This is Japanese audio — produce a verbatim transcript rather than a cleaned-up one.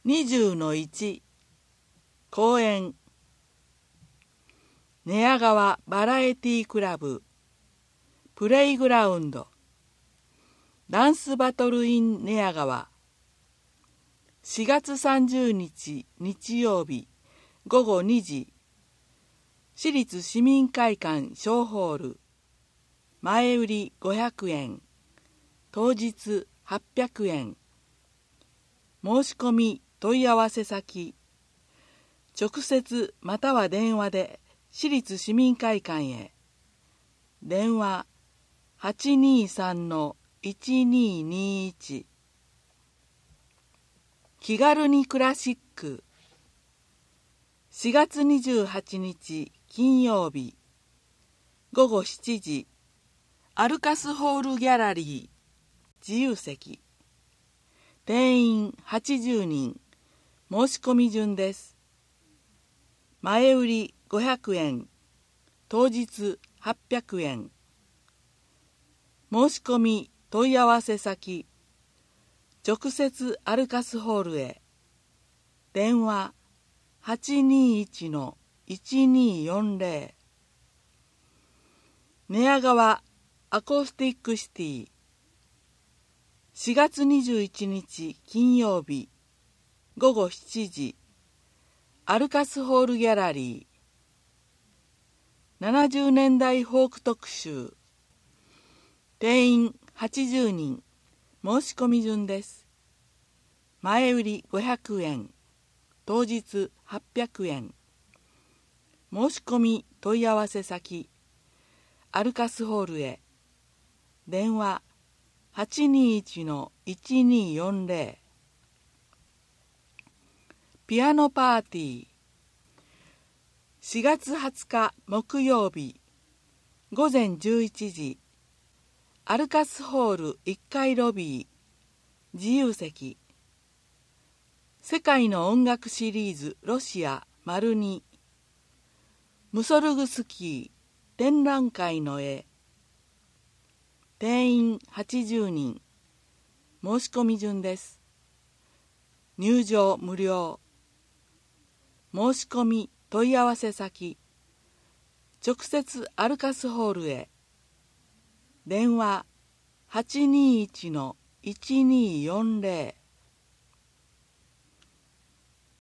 にじゅうのいち公演寝屋川バラエティクラブプレイグラウンドダンスバトルイン寝屋川しがつさんじゅうにち日曜日ごごにじ市立市民会館小ホール前売りごひゃくえん当日はっぴゃくえん申し込み問い合わせ先直接または電話で市立市民会館へ電話 はちにーさんのいちにーにーいち 気軽にクラシックしがつにじゅうはちにち金曜日ごごしちじアルカスホールギャラリー自由席定員はちじゅうにん申し込み順です。前売りごひゃくえん当日はっぴゃくえん申し込み問い合わせ先直接アルカスホールへ電話 はちにーいちのいちにーよんぜろ 寝屋川アコースティックシティしがつにじゅういちにち金曜日ごごしちじアルカスホールギャラリーななじゅうねんだいフォーク特集定員はちじゅうにん申し込み順です。前売りごひゃくえん当日はっぴゃくえん申し込み問い合わせ先アルカスホールへ電話 はちにーいちのいちにーよんぜろ ピアノパーティーしがつはつか木曜日ごぜんじゅういちじアルカスホールいっかいロビー自由席世界の音楽シリーズロシア丸にムソルグスキー展覧会の絵定員はちじゅうにん申し込み順です。入場無料申し込み問い合わせ先直接アルカスホールへ電話 はちにーいちのいちにーよんぜろ